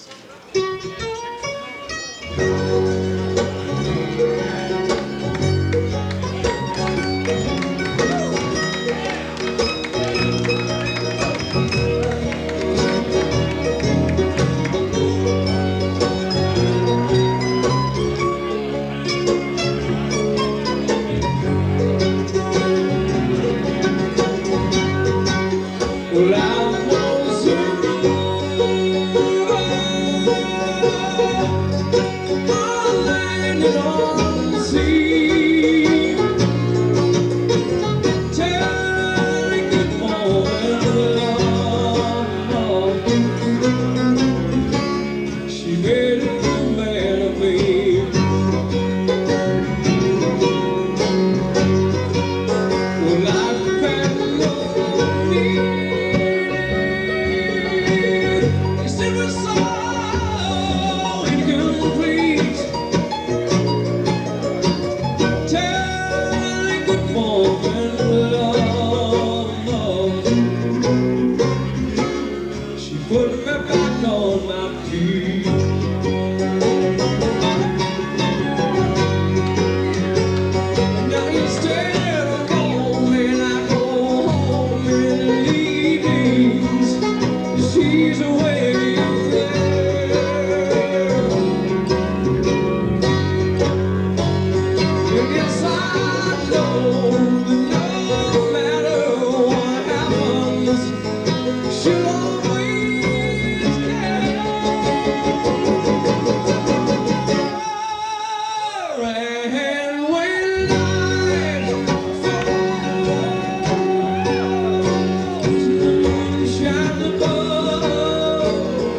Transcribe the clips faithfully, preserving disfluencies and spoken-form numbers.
Well, I was a I landed on the sea, telling good morning, love. She made a good man of me. Well, life had no meaning, it was so incomplete. Telling good morning, love. She put me back on my feet. Now instead of going, I go home in the evenings. She's away there. And yes, I know that no matter what happens, she'll always care. And when night falls, the moon shines above,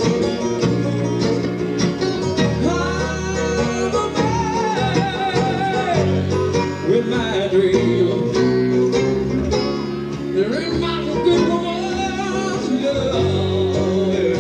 I'm away with my dream. There ain't much good woman's love.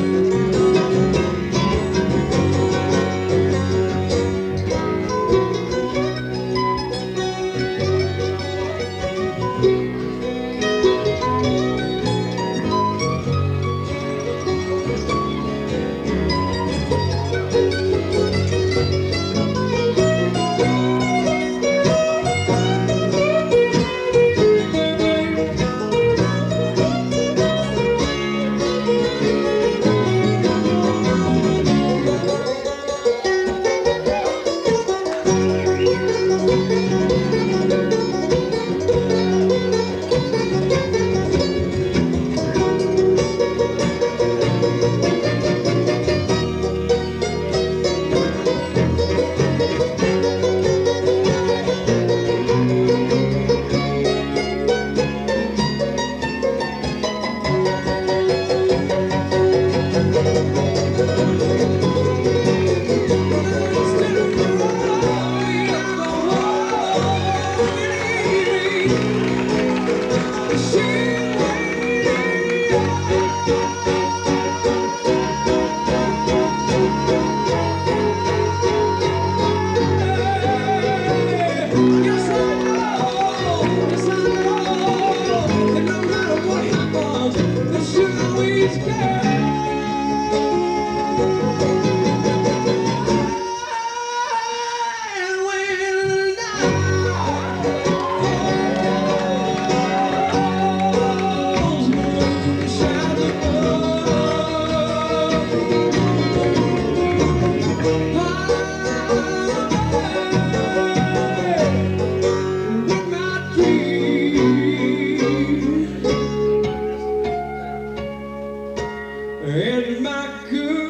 And my good